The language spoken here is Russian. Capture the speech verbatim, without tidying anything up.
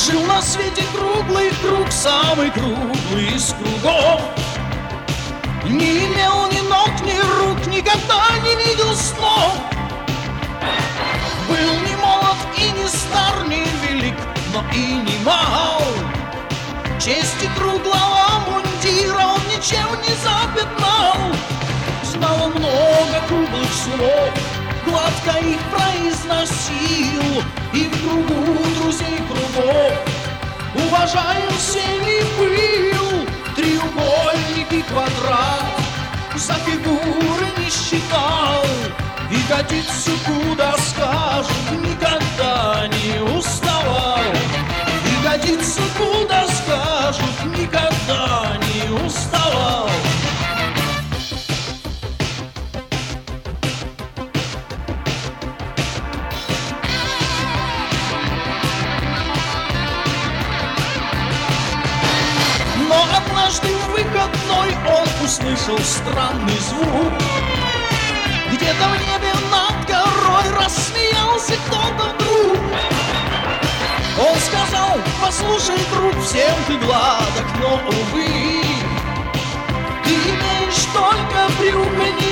Жил на свете круглый круг, самый круглый из кругов. Не имел ни ног, ни рук, никогда не видел снов. Был не молод и не стар, не велик, но и не мал. Чести круглого мундира он ничем не запятнал. Знал он много круглых слов, гладко их произносил, и в кругу друзей кругов уважаем всеми был. Треугольник и квадрат за фигуры не считал, ягодицу куда скажет никогда не уставал. Ягодицу куда скажет никогда не уставал. Но однажды в выходной он услышал странный звук. Где-то в небе над горой рассмеялся кто-то вдруг. Он сказал: послушай, друг, всем ты гладок, но, увы, ты имеешь только брюхо,